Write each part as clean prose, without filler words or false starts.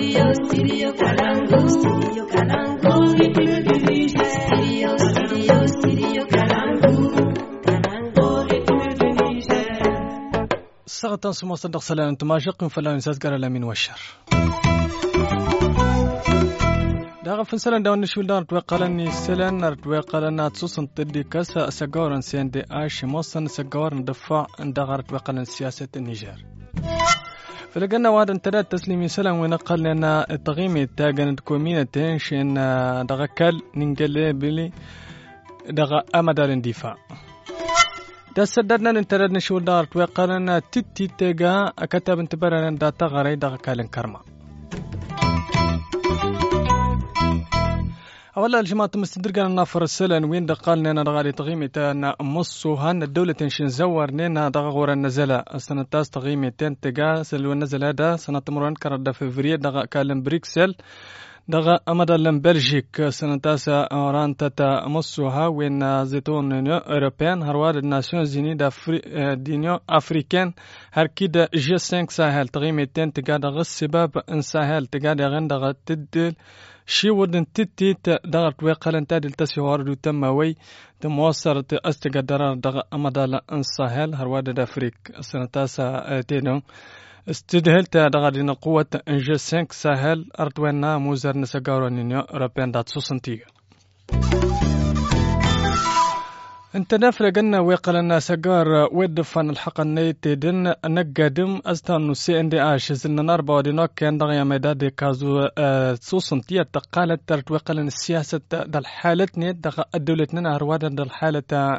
سغتان سمو صدق سلام انتم ماشق فلان انساس قال الامين والشر داغ فنسلان داون نشول دار توقلني سلان توقلنا تصوصن تدي كاسا سغورن سين دي اش موصن سغورن دفاع دغر توقلن سياسه النيجر فلقنا واد انتداد تسليمي سلام ونقل لنا التغيمي تاغن كومينتين شين دغكل ننقل بلي دغ امدال اندفاع دا سددنا ننترد نشول دار توقلنا تتي تيغا كتاب انتبرنا دا تغري دا كالن كرما اولا الجماعة مستدرقنا نافر السلن وين دقالنا نغالي تغيمي تانا مصو هان الدولة نشين زور نينا دغور النزلة السنة تاس تغيمي تان تيغا سلو النزلة دا سنة مرون كرد فيفرية دا كالن بريكسل دغا أمدا لم بلجيك سنة تاسع أوران تاتا مصوها وين زيتون أوروبيان هرواد الناسيون زيني دينيو أفريكان هركيدا جي 5 ساهل تغيمتين تقاد غصباب ان ساهل تقاد غندغ تدل شي ودن تتي دغر توقلن تادل تسيوار دو تموي تموصرت استقدر دغ أمدا لن ساهل هرواد الأفريك سنة تاسع تينو استدهلت دغادين قوة انجي 5 ساهل أردونا موزر نساقارو نينيو أوروبيان دات سوسنتيغ انت نافر قلنا ويقلنا سجار ودفن الحق النيت دن نقدم استانو سي ان دي اش زلنا نربا ودينوك كان دغيا ميداد كازو سوسنتيا تقالت ترت ويقلن السياسة دال حالة نيت دغ الدولتنا هروادا دال حالة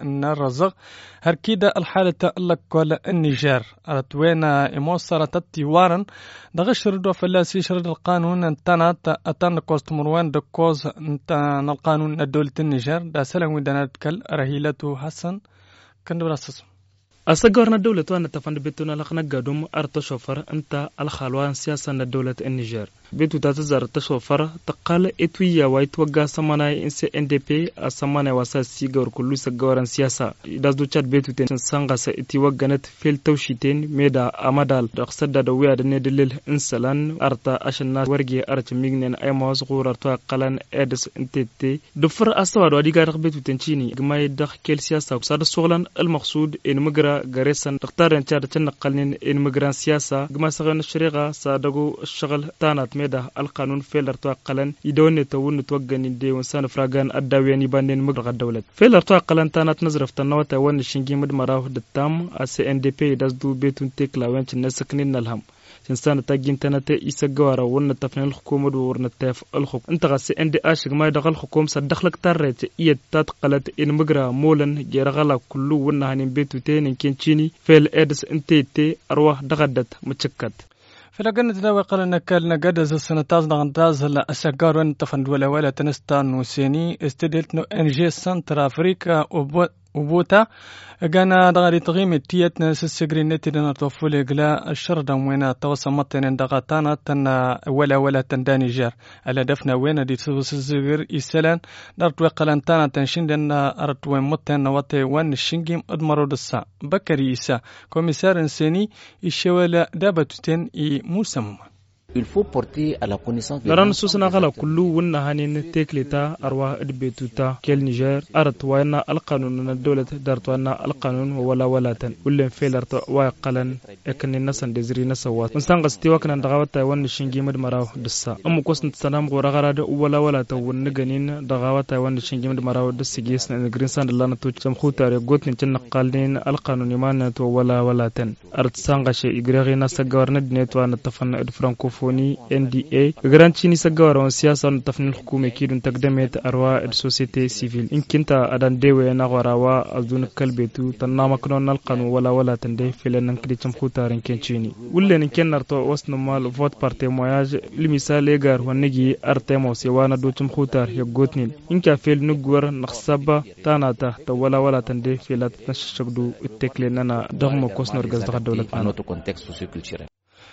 الرزق هركيدا الحالة اللك كولا النيجر ارتوينا اموصرة تتيوارن دغ شردو فلاسي شرد القانون انتانات اتان كوست مروان دكوز انتان القانون الدولة النيجر دا سلام ودانات كال رهيلة حسن كندو راسس أسجارنا الدولة وأنا تفند بيتنا لقنا قدوم أرتشوفر أنت الخلوان سياسة الدولة النيجر بيتو تزار تشوفر تقال إتويا ويتوقع سمانة إنس NDP السمانة واساس سيجار كله سجارن سياسة دازدو تشاد بيتو تن سانغاس إتوقع نت فيل توشيتين ميدا أمدال رقصد دويا دندلل إنسلان أرتا عشان ورجي أرت ميغنين أي موز غور أرتا قلن إدس إنتتي دفر أستوى ودي قارق بيتو تنشيني جماعة يدخل كل سياسة وصار الشغلان المقصود إن مجرى غريسن تختار ان تشاد تنقلن ان ميغران سياسه كما سغن الشريغه صادقو الشغل تانات ميدا القانون فيلر توقلن يدون تون توغن دي وسان فراغان اداوين يبانن مغرق الدوله فيلر توقلن تانات نظرف تنوتا ون شينجي مد مراو دتام اس ان دي بي دازدو بيتون تكلا وانت نسكنين الهم إنسان تاجين تناتي يسجوارا ون تفنين الحكومة ورن التاف الحكومة انت غسي عندي أشق ما يدخل الحكومة صدخلك ترت إيه تتقلت إن مجرى مولن جرغلا كله ون هنين بيتو تين إن كان تشيني فيل إدس انتي أرواح دغدت متشكت فلقنا تداوي قالنا كالنا قدز السنة تازنا غنتاز هلا أسجار وين تفند ولا تنستان وسيني استدلت نو انجي سنتر أفريقيا وبوتا كان دغاري تغيم تيت نسسجري نتي نطفولي غلا الشردا وين توصمتن دغاتانا تن ولا تنداني جار على دفنا وين دي تسزغر يسلان درت وقلنتانا تنشين دن ارت وين متن وتي وين الشنجيم ادمرو دسا بكري يسا كوميسار انساني يشولا دابتتن موسم il faut porter à la connaissance نران سوسنا غلا كله ونا هنين تكليتا أرواح إدبيتوتا كيل نيجر أرت وينا القانون الدولة دارت وينا القانون ولا تن ولين فيلرت وقلن إكن الناس دزري نسوات نسانغ استواكنا دعوات وين الشنجي مد مراو دسا أم كوسن تسلام غرغراد ولا تون نجنين دعوات وين الشنجي مد مراو دس جيس نجرينسان الله نتوج سمخوتا رجوت نتن قالين القانون يمان تو ولا تن أرت سانغش إجري ناس جارنا دنيت وان تفن إدفرانكو فوني NDA غرانتشيني سجارة سياسة تفن الحكومة كيدون تقدمت أرواح السوسيتي سيفيل إن كنت أدان ديوه نغراوا أزون كلبتو تنام كنون القانون ولا تندي في لأن كدي تمخوتا رنكنشيني ولا نكن نرتو وسط مال فوت بارتي موياج لمثال يجار ونجي أرتمو سوانا دو تمخوتا يجوتنين إن كفيل نجور نخسبة تاناتا ولا تندي في لا تنششقدو التكليننا دغم كوسنر جزدق الدولة.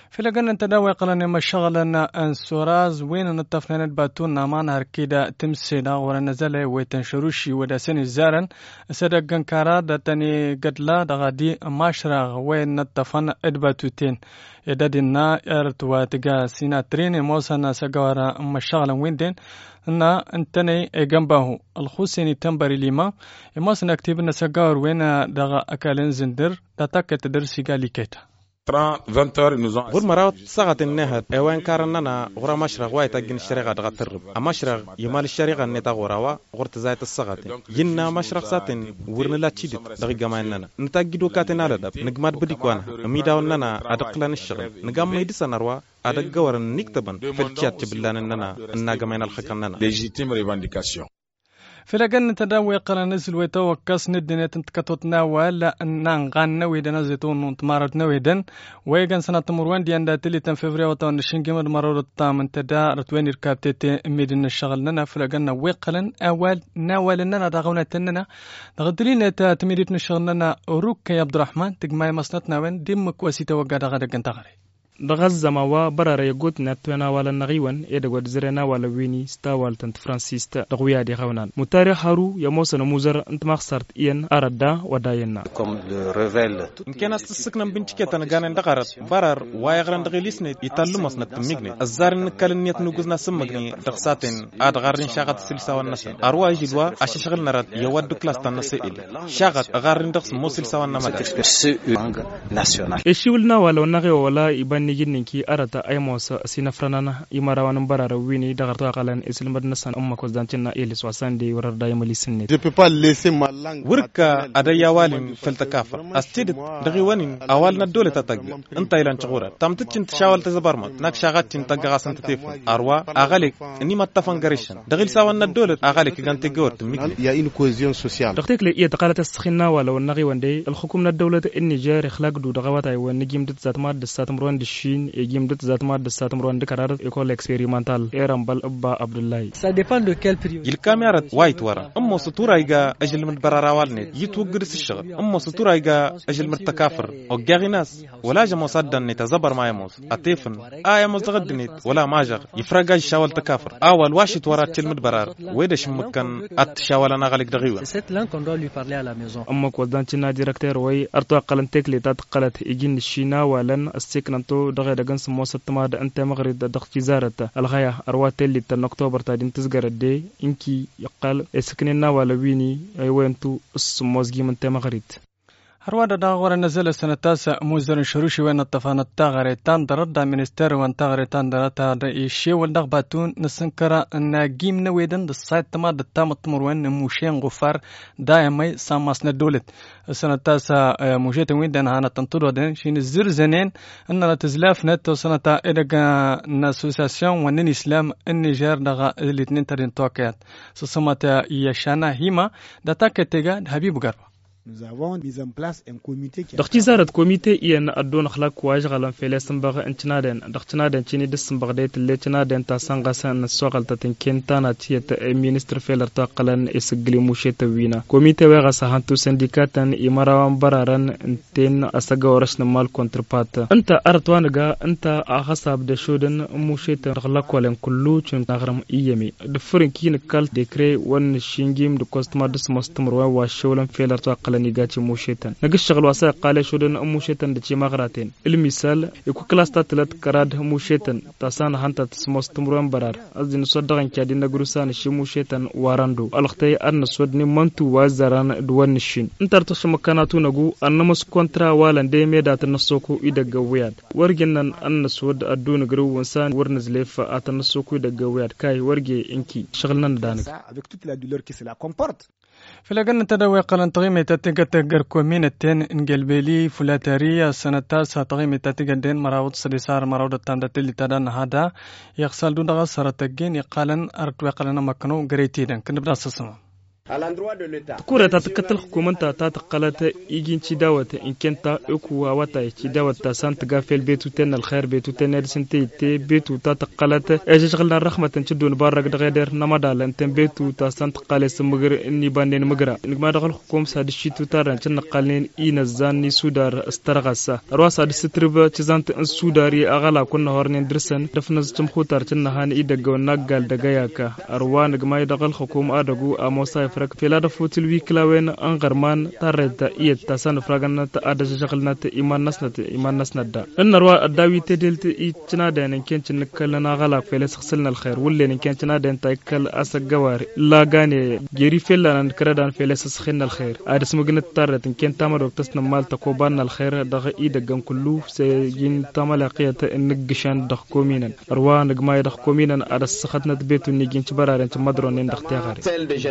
في لقنا تداوي قلنا مشغلنا انسوراز وين نتفنن باتون نامان هركيدا تمسينا ورا نزل وتنشروشي ودا سن زارن سدقن كارا دتني قدلا دغادي ماشرا وين نتفن ادباتوتين يددنا ارتوا تجا سيناترين موسنا سجارا مشغلا ويندين ان انتني جنبه الخوسيني تنبري ليما موسنا اكتبنا سجار وين دغا اكلن زندر دتك تدرسي قالي كيتا 20 heures nous ont غور مرات ساعة النهار اوان كارننا غورا مشرق واي تاجن الشريعة دغترب مشرق يمال الشريعة نتا غوراوا غورت زايت الساعة ينا مشرق ساتن ورن لا تشيدت دغ جماعنا نتاجدو كاتنا لدب نجمات بديكوانا ميداوننا ادقلان الشغل نجام ميدس نروا ادغورن نكتبن فلتشات تبلاننا ان جماعنا الحكننا légitime revendication في لقنا تداوي قرن نزل ويتوكس ندنا تنتكتوتنا ولا نغان نويدنا زيتون ونتمارد نويدن ويغن سنة مروان ديان داتلي تن فبراير وطن الشنجمد مرور الطامن تدا رتوين ركابتي ميدن الشغل في لقنا ويقلن اول ناولنا داغونا تننا دغدلين تميدتنا الشغل روك يا عبد الرحمن تجمعي مصنتنا وين ديمك وسيته وغادا غادا كنتغري دغزما وبرر يغوت نتونا ولا نغيون يدغود زرنا ولا ويني ستاوال تنت فرانسيستا دغويا دي خونان متاري حارو يموسن موزر انت مخسرت ين اردا وداينا ان كان استسكنا بنتكيتنا غان دغرت برر وايغران دغيليسني يتلو مسنت ميغني الزار نكلنيت نغزنا سمغني دغساتن ادغارن شاغت سلسا والنسن اروا جدوا اششغل نرات يود كلاس تنسئل شاغت اغارن دغس موسل سوان نمد اشيولنا ولا نغي ولا يبان نجنكي أرتا أي موسى سينفرنا يمارون برا ويني دغرتوا قالن إسلام بدنسان أمك وزدانتنا إلى سواسان دي ورا دايما لسنة. وركا أدايا والين فلتكافر أستيد دغيوانين أولنا الدولة تتجه أنت إلى انشغورة تمتجن تشاول تزبرمت نكشاغات تنتجه عشان تتفق أروا أغلق إني ما تفهم قريشن دغيل سوالنا الدولة أغلق كان تجور تميكلي. يا إن كوزيون سوسيال. دقيق لي يتقالت السخنا ولا والنغيوان دي الحكومة الدولة النيجر خلاق دو دغوات أيوان نجيم دت ماد دسات مروان دشين يجيم دت ماد دسات مروان دكرار إيكول إكسبيريمنتال إيرامبال أبا عبد الله. Ça dépend de quelle période. الكاميرا وايت ورا أما سطورة إيجا أجل من برراوالني يتوجرس الشغل أما سطورة إيجا أجل من التكافر أو جاغيناس ولا جم صدّا نتزبر ما يموس أتيفن يموس تغدنيت ولا ماجر يفرق شاول تكافر أول واشت ورا تلمد برار ويدش مكان أتشاول أنا غلق دغيوة. أما كوزانتنا ديركتور وي أرتوا قلنتك لتاتقلت إجين الشينا ولن السكنتو دغير دغنس موسط ماد أنت مغرد دغ جزارة الغاية أروات اللي تن أكتوبر تادين تزجر الدي إنكي يقال سكننا ولا ويني أيوانتو السموزجي من تمغرد. هرواد داغور نزل سنة تاسع موزر شروشي وين الطفان التاغريتان درد مينستير وان تاغريتان درتا يشي والدغباتون نسنكرا ناجيم نويدن السايت تما دتام التمر وين موشين غفار دايمي ساماسنا دولت السنة تاسع موجيت وين هانا تنطر دين شين الزر زنين ان تزلاف نت سنة إدغا ناسوساسيون ونن إسلام النيجر دغا الاثنين ترين توكيات سسمتا يشانا هيما دتاك تيغا حبيب غربا. Nous avons mis en place un comité qui دختي زارت كوميتي ين أدون خلاق واجغلن في لسنبغ انتنادن دختنادن تشيني دسنبغ ديت اللي تنادن تاسانغاسان السوغل تتنكين تانا تيت مينستر فيلر تاقلن اسقلي موشيت وينا كوميتي ويغا هانتو سنديكاتن إماراوان برارن انتين أساقا ورشن مال كونتربات انت أرتوانغا انت أغصاب دشودن موشيت غلاق ولن كلو چون نغرم إيامي دفرن كين كال ديكري ون شينجيم دكوستما دس مستمروا واشولن فيلر تاقلن نيجاتي موشيتن نقش شغل واسع قال شودن موشيتن دشي مغراتين المثال يكو كلاس تلات كراد موشيتن تاسان هانتا تسموس تمرون برار ازين صدقن كادي نغروسان شي موشيتن واراندو الختي ان سودني منتو وازران دوان شين انترتش مكاناتو نغو انمس كونترا والان دي ميدات نسوكو يدغ وياد ورجنن ان سود ادون غرو ونسان ورنزليف اتنسوكو يدغ وياد كاي ورجي انكي شغلنا دانك avec toute la douleur qui cela comporte. في لقنا تداوي قلن تغيمي تتقر كومينتين انجلبيلي فلاتارية سنة تاسع تغيمي تتقدين مراود سلسار مراود التامدات اللي تدان هذا يغسل دون غسر تقين يقالن أرتوى قلنا مكانو غريتيدن كنبدا سسما كورة تتكتل حكومة تتقلت إيجين تداوة إن كنت أكوا وتاي تداوة سانت قافل بيتو تن الخير بيتو تن سنتي تي بيتو تتقلت أجشغلنا الرحمة تنشدون بارك دغيدر نمدال أنت بيتو تسانت قالس مغر إني بانين مغرا إنك ما دخل حكومة سادشي تارن تن قالين إينا زاني سودار استرغسا رواس هاد ستربا تزانت ان سوداري أغلا كنا هورنين درسن دفنز تمخوتار تن هان إيدغو نقال دغياكا أروان غماي دغل حكومة أدغو أموسا فرق في لاد فوتل ويكلاوين أنغرمان تارد إيد تسان فراغنا تأدج شغلنا إيمان نسنا دا إن روا الداوي تدلت إيتنا دين إن كنت نكلنا غلاق في لسخسلنا الخير ولا إن كنت نادين تاكل أسق جوار لا غاني جيري فيلا نكردان في لسخسلنا الخير هذا سمجنا تارد إن كنت تامر وقتسنا مال تقوبان الخير دغ إيدغن كله سيجين تملقية النجشان دغ كومينا روا نجماي دغ كومينا هذا سخدنا بيتو نيجين تبرر أنت مدرون دغ تيغاري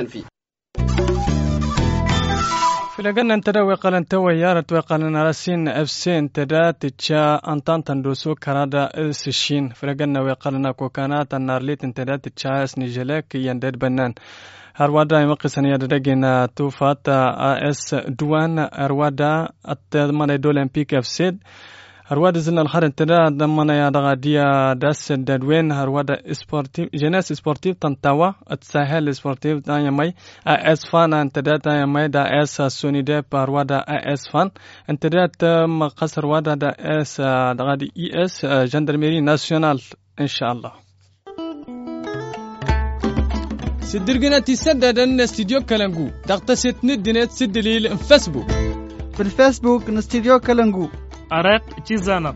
في لقنا انتدا وقال ويارة وقال راسين افسين تدا تتشا انتان تندوسو كندا السشين في لقنا وقال كوكانات النارليت انتدا تتشا اسنجلاك يندد بنان هروادا يمقسن يددقنا توفات اس دوان هروادا التضمن الأولمبيك افسيد هروادا زلنا الخير انتدا ضمن يا دغاديا داس دادوين هروادا سبورتيف جناس سبورتيف تنتاوا الساحل سبورتيف دايماي اس فان انتدا دايماي دا اس سوني دي هروادا اس فان انتدا مقصر وادا دا اس دغادي اي اس جندرميري ناسيونال ان شاء الله سدرجنا تسدد ان استديو كلانجو دغتست ندنت سدليل فيسبوك في الفيسبوك نستديو كلانجو أرق تيزانا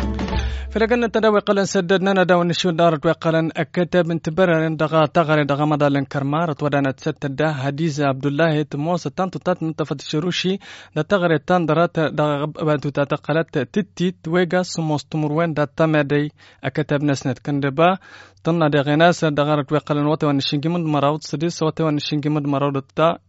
فلقنا تداوي قلن سددنا نداو نشو دارت وقلن أكتب انتبرر دغا تغري دغا مدالن كرمارت ودانت ستدا حديث عبد الله تموس تانتو تات نتفت شروشي دا تغري تاندرات دغا بانتو تاتقلت تتيت ويغا سموس تمروين دا تامدي أكتب نسنت كندبا تنا دغناس دغارت وقلن وطي ونشنجي مد مراود سديس وطي ونشنجي مد مراود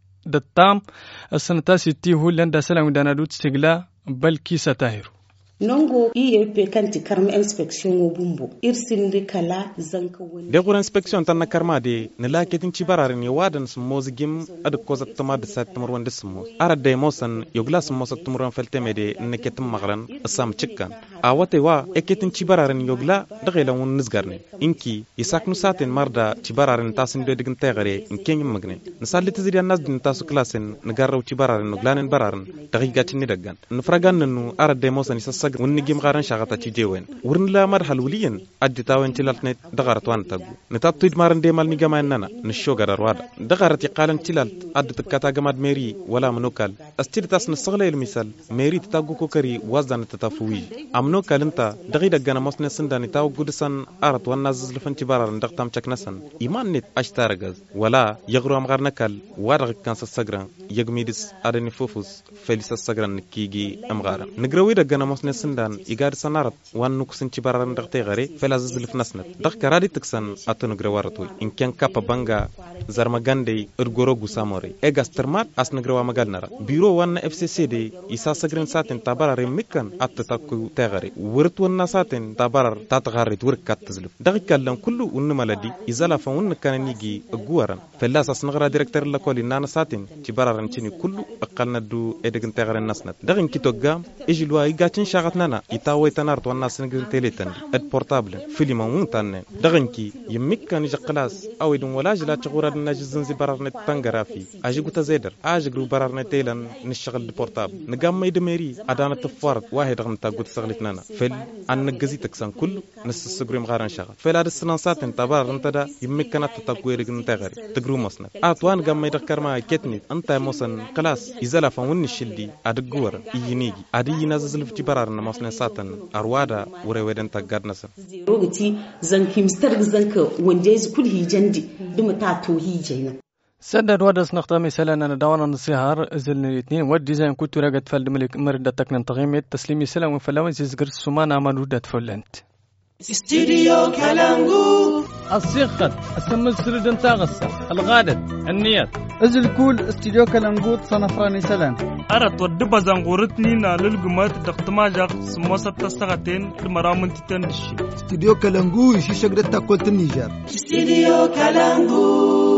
دتام السنتاسي تيهو لندا سلام دانا دوت سيغلا بل كيسا تاهرو nongo IEP kanti karma inspection o bumbo irsinde kala zanka woni de gura inspection tan karma de ne la ketin ci bararin ya wadan smozgim ad koza tamad sat tamar wanda smo ara de mosan yo glas mosat tumuran feltemede ne ketin magran asam cikkan a wate wa eketin ci bararin yo gla dagela won nisgarne inki isaknu satin marda ci bararin tasin do digin tegare inken magne nasalli tizidi nas din tasu klasen ne garraw ci bararin no glanen bararin dagi gatin ni daggan no fragan nu ara de mosan isa wonni gim garan shagata ci jewen wurn la mar halwliyen addi tawen tilalt ne dagarat wan tagu ne tatid maran de mal ni gama nana ne shogarar wada dagarat qalan tilalt addi takata gamad meri wala monokal astir tas nasghala il misal meri tagu ko kari wazdan tatafuwi amno kalanta dagi dagana mosne sindani taw gudsan arat wan nazz lfanti barar ndaqtam chaknasan iman nit ashtaragaz wala yagru am garnakal wada kan sagran yagmidis adani fofus felisa sagran kigi am gara negrawi dagana mosne sindan igar sanarat wan nuksin ci barar ndaqte gare felaz zilf nasnat dak karadi tiksan atunu grawaratu in ken kapa banga zarmagande urgoro gusamore egastermat asnagrawa magalnara biro wan FCC de isa sagran satin tabarare mikkan attatakku tegare wurt wan satin tabarar tatgarit wurkat zilf dak kallan kullu un maladi izala fa un kananigi guwaran felaz asnagra directeur la koli nana satin ci bararan cini kullu aqalna du edegin tegare nasnat dakin kitogga ejilwa igatin shagatnana itawe tanar to nas ngir teletan ad portable filima muntan daganki yimikkan jaqlas awidun wala jila tqurad najizn zibararne tangarafi ajiguta zeder ajigru bararne telan nishgal portable nagam mayde meri adana tfar wahid gam tagut sagalitnana fil an nagazi taksan kullu nas sugrim garan shagat fil ad sanasatin tabar antada yimikkan tataqwirign tagari tagru masna atwan gam mayde karma ketni anta mosan qalas izala fa wonni shildi adguwar iyinigi adi nazil fi barar na masne satan arwada wure weden tagadnasa rogati zankim starg zanka wanda yazi kul hijandi dum ta to hijina سدد ودس نقطة مثلا أنا دورنا نصيهار زل الاثنين والديزاين كنت راجت فل ملك مرد تكن تغيمت تسليمي سلام وفلاوي زيزقر سمانا مالودة فلنت استديو كلامغو الصيغة السم السردن تاغسة الغادة النيات أزل كول استديو كلامغو صنفراني سلام أردت ودبا زنغورتني نالل قمات دقتماجاق سموسة تستغتين المرامن تتندشي استديو كلامغو يشي شقرة تاكولت النيجر استديو كلامغو